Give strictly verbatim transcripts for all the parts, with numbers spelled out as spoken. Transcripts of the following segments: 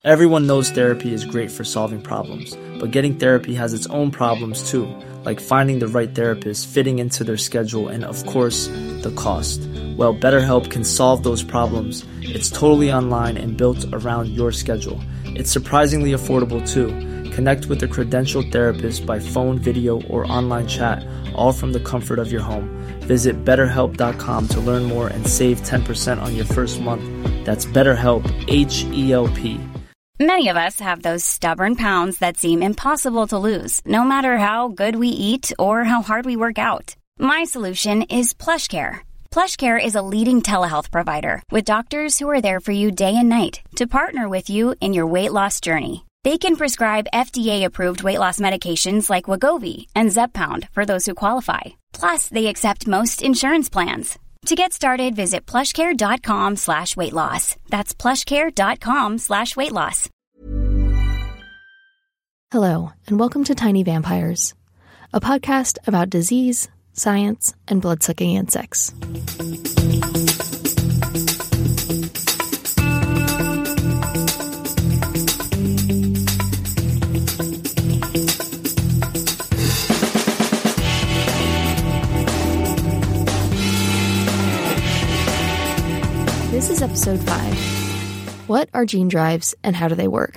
Everyone knows therapy is great for solving problems, but getting therapy has its own problems too, like finding the right therapist, fitting into their schedule, and of course, the cost. Well, BetterHelp can solve those problems. It's totally online and built around your schedule. It's surprisingly affordable too. Connect with a credentialed therapist by phone, video, or online chat, all from the comfort of your home. Visit better help dot com to learn more and save ten percent on your first month. That's BetterHelp, H E L P. Many of us have those stubborn pounds that seem impossible to lose, no matter how good we eat or how hard we work out. My solution is PlushCare. PlushCare is a leading telehealth provider with doctors who are there for you day and night to partner with you in your weight loss journey. They can prescribe F D A-approved weight loss medications like Wegovy and Zepbound for those who qualify. Plus, they accept most insurance plans. To get started, visit plushcare.com slash weight loss. That's plushcare.com slash weight loss. Hello, and welcome to Tiny Vampires, a podcast about disease, science, and blood-sucking insects. This is episode five. What are gene drives and how do they work?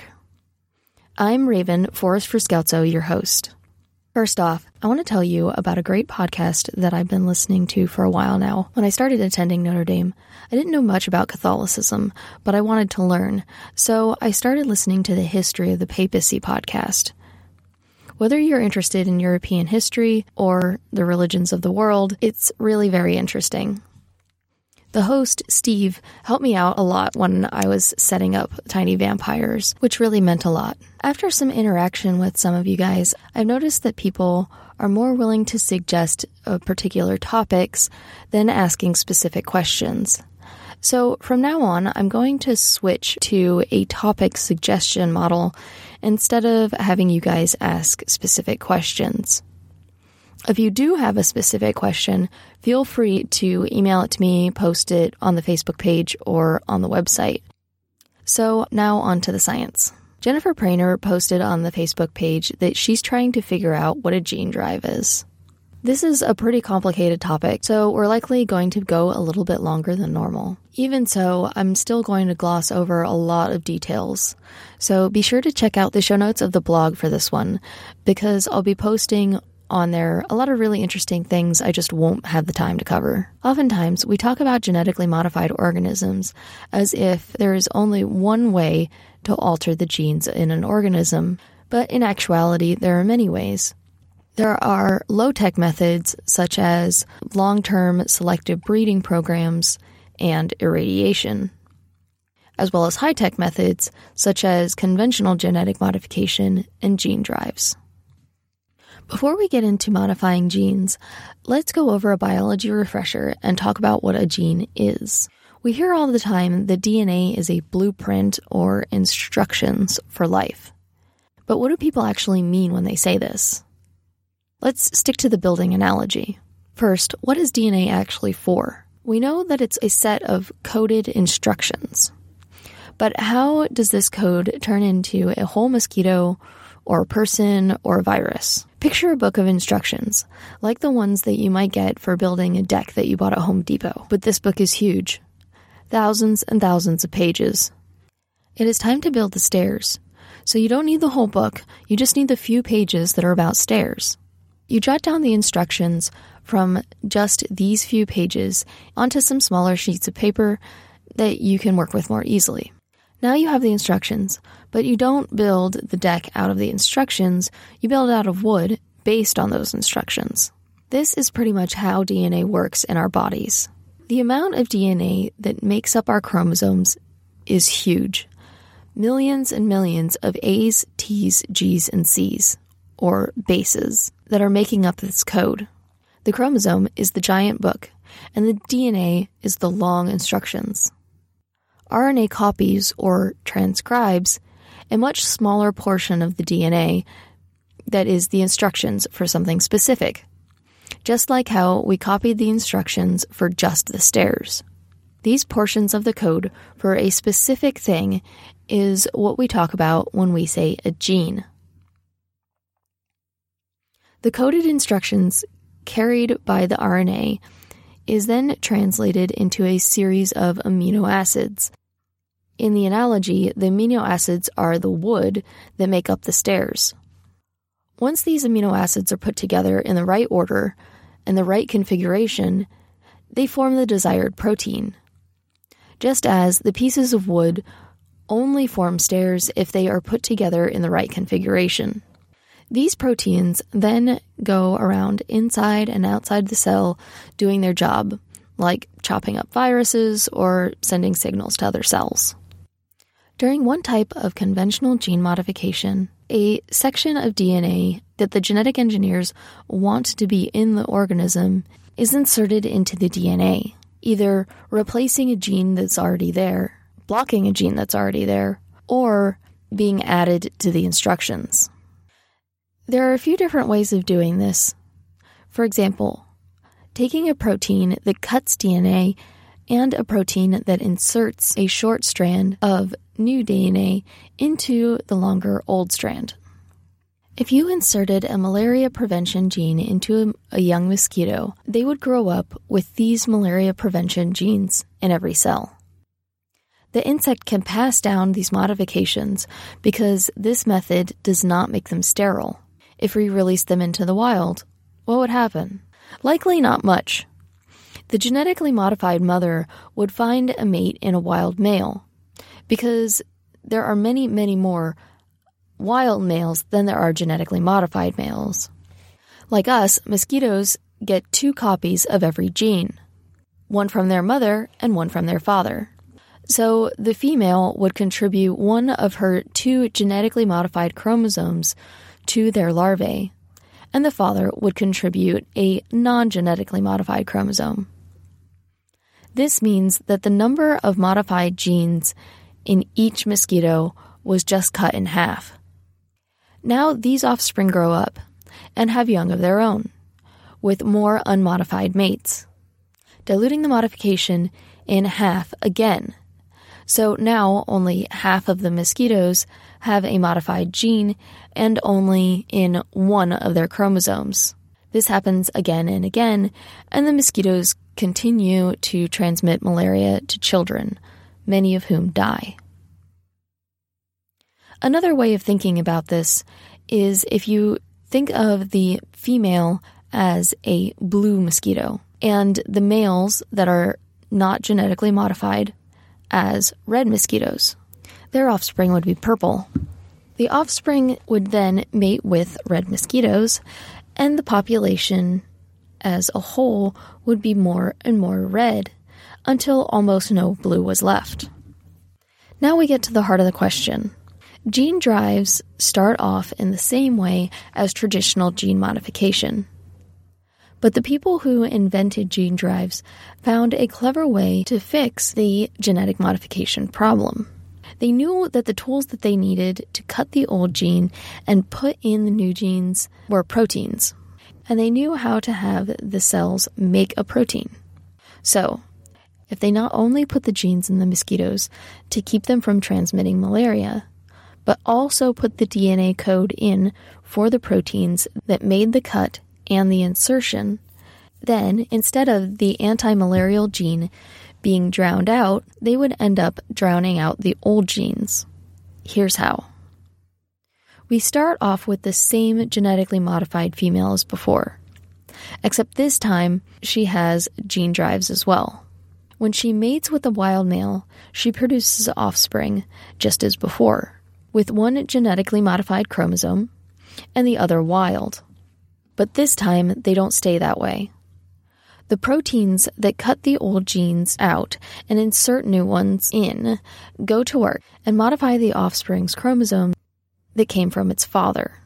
I'm Raven, Forest for Scoutso, your host. First off, I want to tell you about a great podcast that I've been listening to for a while now. When I started attending Notre Dame, I didn't know much about Catholicism, but I wanted to learn, so I started listening to the History of the Papacy podcast. Whether you're interested in European history or the religions of the world, it's really very interesting. The host, Steve, helped me out a lot when I was setting up Tiny Vampires, which really meant a lot. After some interaction with some of you guys, I've noticed that people are more willing to suggest uh, particular topics than asking specific questions. So from now on, I'm going to switch to a topic suggestion model instead of having you guys ask specific questions. If you do have a specific question, feel free to email it to me, post it on the Facebook page, or on the website. So now on to the science. Jennifer Prainer posted on the Facebook page that she's trying to figure out what a gene drive is. This is a pretty complicated topic, so we're likely going to go a little bit longer than normal. Even so, I'm still going to gloss over a lot of details. So be sure to check out the show notes of the blog for this one, because I'll be posting on there a lot of really interesting things I just won't have the time to cover. Oftentimes, we talk about genetically modified organisms as if there is only one way to alter the genes in an organism, but in actuality, there are many ways. There are low-tech methods such as long-term selective breeding programs and irradiation, as well as high-tech methods such as conventional genetic modification and gene drives. Before we get into modifying genes, let's go over a biology refresher and talk about what a gene is. We hear all the time that D N A is a blueprint or instructions for life. But what do people actually mean when they say this? Let's stick to the building analogy. First, what is D N A actually for? We know that it's a set of coded instructions. But how does this code turn into a whole mosquito or a person, or a virus? Picture a book of instructions, like the ones that you might get for building a deck that you bought at Home Depot. But this book is huge. Thousands and thousands of pages. It is time to build the stairs. So you don't need the whole book, you just need the few pages that are about stairs. You jot down the instructions from just these few pages onto some smaller sheets of paper that you can work with more easily. Now you have the instructions, but you don't build the deck out of the instructions, you build out of wood based on those instructions. This is pretty much how D N A works in our bodies. The amount of D N A that makes up our chromosomes is huge. Millions and millions of A's, T's, G's, and C's, or bases, that are making up this code. The chromosome is the giant book, and the D N A is the long instructions. R N A copies, or transcribes, a much smaller portion of the D N A that is the instructions for something specific, just like how we copied the instructions for just the stairs. These portions of the code for a specific thing is what we talk about when we say a gene. The coded instructions carried by the R N A is then translated into a series of amino acids. In the analogy, the amino acids are the wood that make up the stairs. Once these amino acids are put together in the right order and the right configuration, they form the desired protein. Just as the pieces of wood only form stairs if they are put together in the right configuration. These proteins then go around inside and outside the cell doing their job, like chopping up viruses or sending signals to other cells. During one type of conventional gene modification, a section of D N A that the genetic engineers want to be in the organism is inserted into the D N A, either replacing a gene that's already there, blocking a gene that's already there, or being added to the instructions. There are a few different ways of doing this. For example, taking a protein that cuts D N A and a protein that inserts a short strand of new D N A into the longer old strand. If you inserted a malaria prevention gene into a, a young mosquito, they would grow up with these malaria prevention genes in every cell. The insect can pass down these modifications because this method does not make them sterile. If we release them into the wild, what would happen? Likely not much. The genetically modified mother would find a mate in a wild male, because there are many, many more wild males than there are genetically modified males. Like us, mosquitoes get two copies of every gene, one from their mother and one from their father. So the female would contribute one of her two genetically modified chromosomes to their larvae, and the father would contribute a non-genetically modified chromosome. This means that the number of modified genes in each mosquito was just cut in half. Now these offspring grow up and have young of their own, with more unmodified mates, diluting the modification in half again. So now only half of the mosquitoes have a modified gene and only in one of their chromosomes. This happens again and again, and the mosquitoes continue to transmit malaria to children, many of whom die. Another way of thinking about this is if you think of the female as a blue mosquito and the males that are not genetically modified as red mosquitoes. Their offspring would be purple. The offspring would then mate with red mosquitoes, and the population as a whole would be more and more red until almost no blue was left. Now we get to the heart of the question. Gene drives start off in the same way as traditional gene modification. But the people who invented gene drives found a clever way to fix the genetic modification problem. They knew that the tools that they needed to cut the old gene and put in the new genes were proteins, and they knew how to have the cells make a protein. So, if they not only put the genes in the mosquitoes to keep them from transmitting malaria, but also put the D N A code in for the proteins that made the cut and the insertion, then instead of the anti-malarial gene being drowned out, they would end up drowning out the old genes. Here's how. We start off with the same genetically modified female as before, except this time she has gene drives as well. When she mates with a wild male, she produces offspring just as before, with one genetically modified chromosome and the other wild. But this time, they don't stay that way. The proteins that cut the old genes out and insert new ones in go to work and modify the offspring's chromosome that came from its father.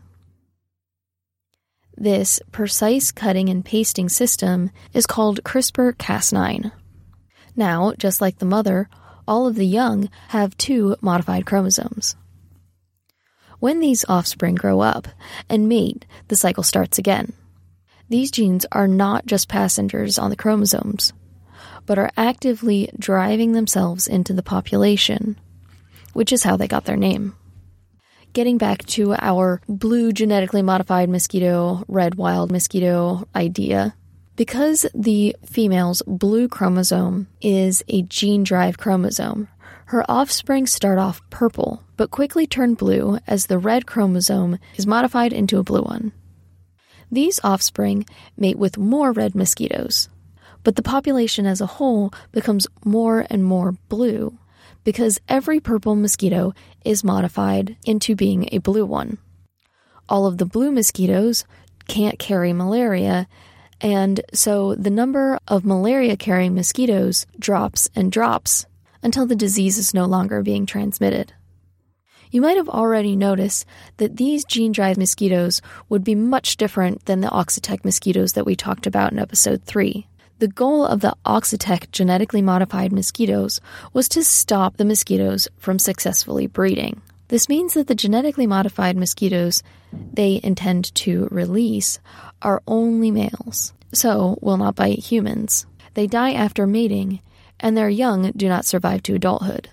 This precise cutting and pasting system is called CRISPR Cas nine. Now, just like the mother, all of the young have two modified chromosomes. When these offspring grow up and mate, the cycle starts again. These genes are not just passengers on the chromosomes, but are actively driving themselves into the population, which is how they got their name. Getting back to our blue genetically modified mosquito, red wild mosquito idea, because the female's blue chromosome is a gene drive chromosome, her offspring start off purple, but quickly turn blue as the red chromosome is modified into a blue one. These offspring mate with more red mosquitoes, but the population as a whole becomes more and more blue because every purple mosquito is modified into being a blue one. All of the blue mosquitoes can't carry malaria, and so the number of malaria-carrying mosquitoes drops and drops until the disease is no longer being transmitted. You might have already noticed that these gene-drive mosquitoes would be much different than the Oxitec mosquitoes that we talked about in episode three. The goal of the Oxitec genetically modified mosquitoes was to stop the mosquitoes from successfully breeding. This means that the genetically modified mosquitoes they intend to release are only males, so will not bite humans. They die after mating, and their young do not survive to adulthood.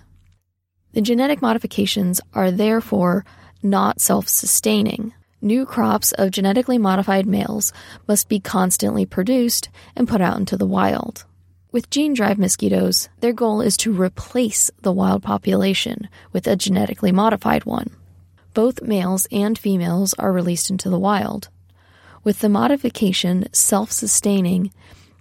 The genetic modifications are therefore not self-sustaining. New crops of genetically modified males must be constantly produced and put out into the wild. With gene-drive mosquitoes, their goal is to replace the wild population with a genetically modified one. Both males and females are released into the wild, with the modification self-sustaining,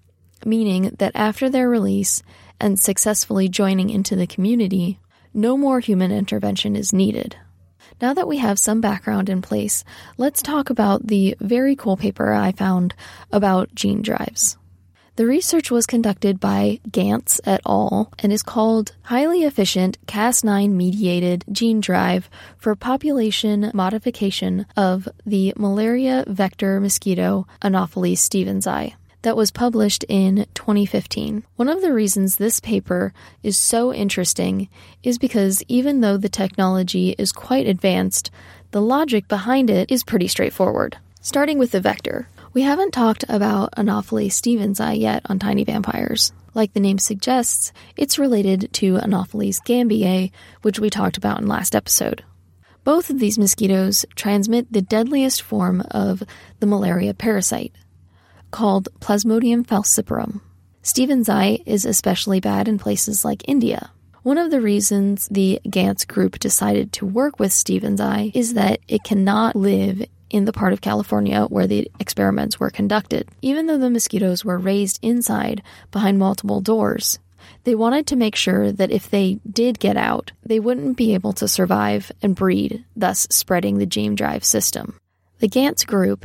meaning that after their release and successfully joining into the community, no more human intervention is needed. Now that we have some background in place, let's talk about the very cool paper I found about gene drives. The research was conducted by Gantz et al. And is called Highly Efficient Cas nine Mediated Gene Drive for Population Modification of the Malaria Vector Mosquito Anopheles stevensii. That was published in twenty fifteen. One of the reasons this paper is so interesting is because even though the technology is quite advanced, the logic behind it is pretty straightforward. Starting with the vector. We haven't talked about Anopheles stevensii yet on Tiny Vampires. Like the name suggests, it's related to Anopheles gambiae, which we talked about in last episode. Both of these mosquitoes transmit the deadliest form of the malaria parasite, called Plasmodium falciparum. Stevensii is especially bad in places like India. One of the reasons the Gantz group decided to work with Stevensii is that it cannot live in the part of California where the experiments were conducted. Even though the mosquitoes were raised inside behind multiple doors, they wanted to make sure that if they did get out, they wouldn't be able to survive and breed, thus spreading the gene drive system. The Gantz group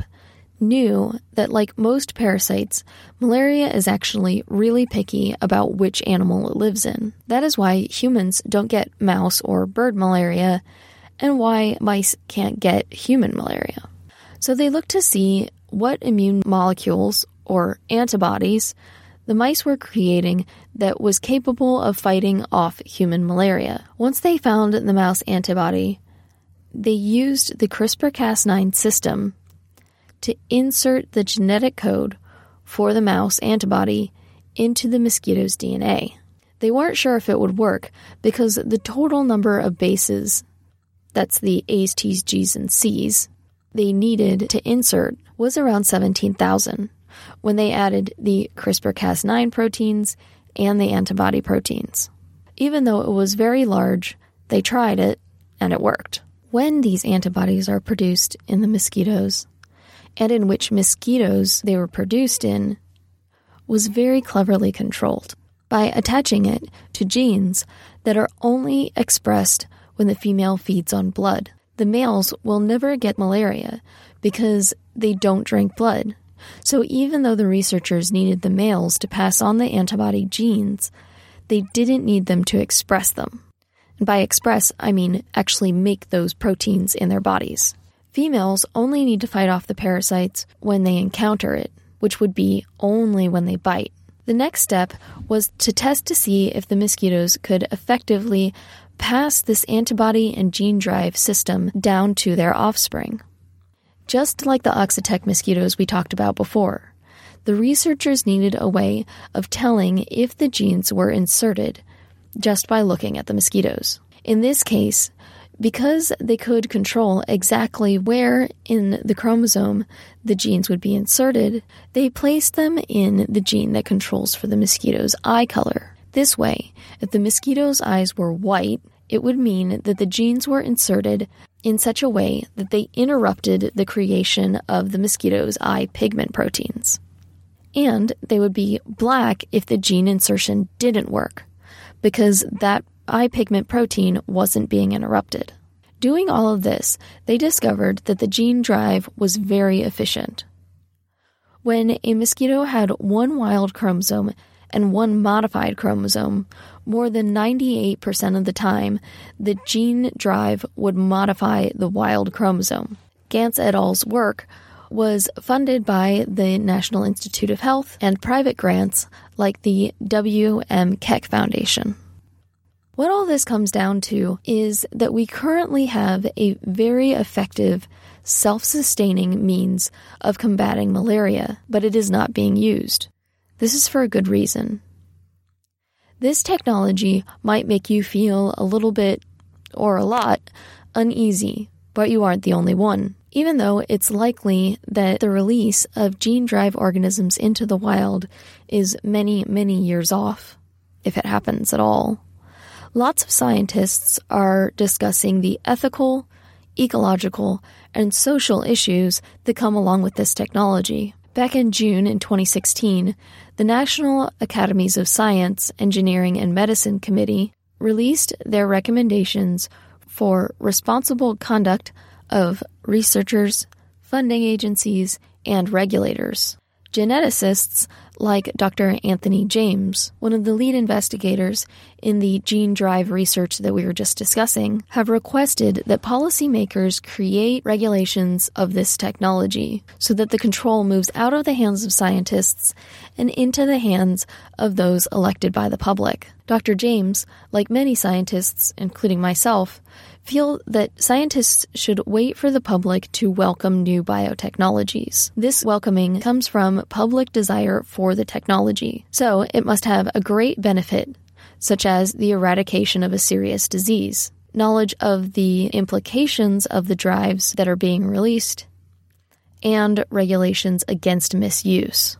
knew that, like most parasites, malaria is actually really picky about which animal it lives in. That is why humans don't get mouse or bird malaria, and why mice can't get human malaria. So they looked to see what immune molecules, or antibodies, the mice were creating that was capable of fighting off human malaria. Once they found the mouse antibody, they used the CRISPR Cas nine system to insert the genetic code for the mouse antibody into the mosquito's D N A. They weren't sure if it would work because the total number of bases, that's the A's, T's, G's, and C's, they needed to insert was around seventeen thousand when they added the CRISPR Cas nine proteins and the antibody proteins. Even though it was very large, they tried it and it worked. When these antibodies are produced in the mosquitoes, and in which mosquitoes they were produced in, was very cleverly controlled by attaching it to genes that are only expressed when the female feeds on blood. The males will never get malaria because they don't drink blood. So even though the researchers needed the males to pass on the antibody genes, they didn't need them to express them. And by express, I mean actually make those proteins in their bodies. Females only need to fight off the parasites when they encounter it, which would be only when they bite. The next step was to test to see if the mosquitoes could effectively pass this antibody and gene drive system down to their offspring. Just like the Oxitec mosquitoes we talked about before, the researchers needed a way of telling if the genes were inserted just by looking at the mosquitoes. In this case, because they could control exactly where in the chromosome the genes would be inserted, they placed them in the gene that controls for the mosquito's eye color. This way, if the mosquito's eyes were white, it would mean that the genes were inserted in such a way that they interrupted the creation of the mosquito's eye pigment proteins. And they would be black if the gene insertion didn't work, because that eye pigment protein wasn't being interrupted. Doing all of this, they discovered that the gene drive was very efficient. When a mosquito had one wild chromosome and one modified chromosome, more than ninety-eight percent of the time, the gene drive would modify the wild chromosome. Gantz et al.'s work was funded by the National Institute of Health and private grants like the W M Keck Foundation. What all this comes down to is that we currently have a very effective, self-sustaining means of combating malaria, but it is not being used. This is for a good reason. This technology might make you feel a little bit, or a lot, uneasy, but you aren't the only one. Even though it's likely that the release of gene drive organisms into the wild is many, many years off, if it happens at all. Lots of scientists are discussing the ethical, ecological, and social issues that come along with this technology. Back in June in twenty sixteen, the National Academies of Science, Engineering, and Medicine Committee released their recommendations for responsible conduct of researchers, funding agencies, and regulators. Geneticists like Doctor Anthony James, one of the lead investigators in the gene drive research that we were just discussing, have requested that policymakers create regulations of this technology so that the control moves out of the hands of scientists and into the hands of those elected by the public. Doctor James, like many scientists, including myself, feel that scientists should wait for the public to welcome new biotechnologies. This welcoming comes from public desire for the technology, so it must have a great benefit, such as the eradication of a serious disease, knowledge of the implications of the drives that are being released, and regulations against misuse.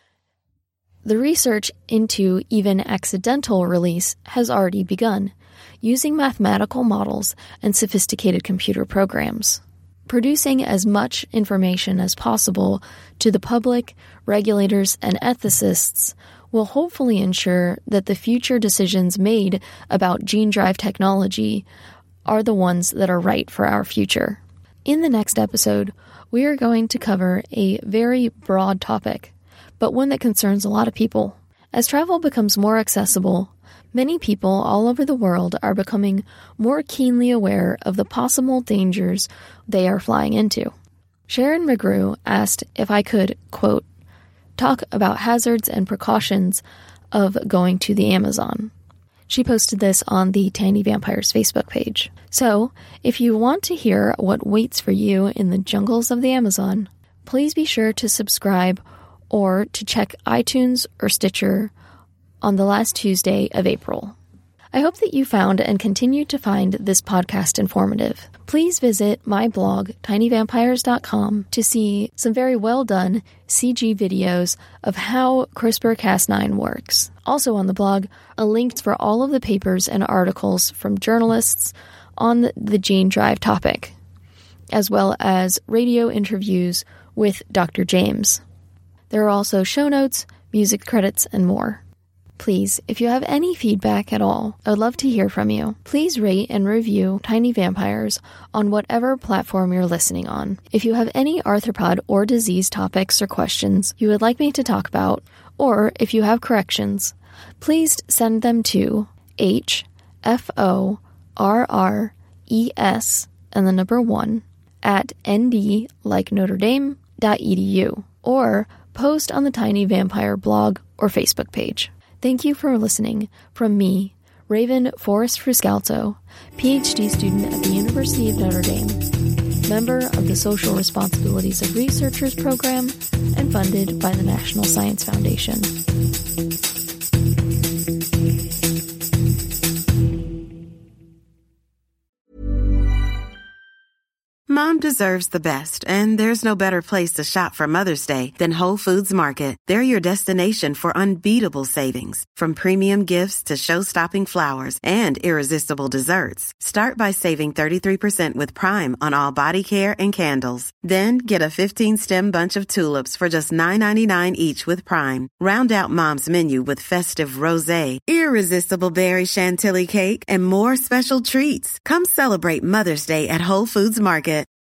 The research into even accidental release has already begun, using mathematical models and sophisticated computer programs. Producing as much information as possible to the public, regulators, and ethicists will hopefully ensure that the future decisions made about gene drive technology are the ones that are right for our future. In the next episode, we are going to cover a very broad topic, but one that concerns a lot of people. As travel becomes more accessible, many people all over the world are becoming more keenly aware of the possible dangers they are flying into. Sharon McGrew asked if I could, quote, talk about hazards and precautions of going to the Amazon. She posted this on the Tiny Vampires Facebook page. So, if you want to hear what waits for you in the jungles of the Amazon, please be sure to subscribe or to check iTunes or Stitcher on the last Tuesday of April. I hope that you found and continue to find this podcast informative. Please visit my blog, tiny vampires dot com, to see some very well-done C G videos of how CRISPR Cas nine works. Also on the blog, a link for all of the papers and articles from journalists on the gene drive topic, as well as radio interviews with Doctor James. There are also show notes, music credits, and more. Please, if you have any feedback at all, I would love to hear from you. Please rate and review Tiny Vampires on whatever platform you're listening on. If you have any arthropod or disease topics or questions you would like me to talk about, or if you have corrections, please send them to H F O R R E S and the number one at N D like Notre Dame dot E D U, or post on the Tiny Vampire blog or Facebook page. Thank you for listening from me, Raven Forrest Friscalzo, P H D student at the University of Notre Dame, member of the Social Responsibilities of Researchers program, and funded by the National Science Foundation. Mom deserves the best, and there's no better place to shop for Mother's Day than Whole Foods Market. They're your destination for unbeatable savings, from premium gifts to show-stopping flowers and irresistible desserts. Start by saving thirty-three percent with Prime on all body care and candles. Then get a fifteen-stem bunch of tulips for just nine ninety-nine each with Prime. Round out Mom's menu with festive rosé, irresistible berry chantilly cake, and more special treats. Come celebrate Mother's Day at Whole Foods Market.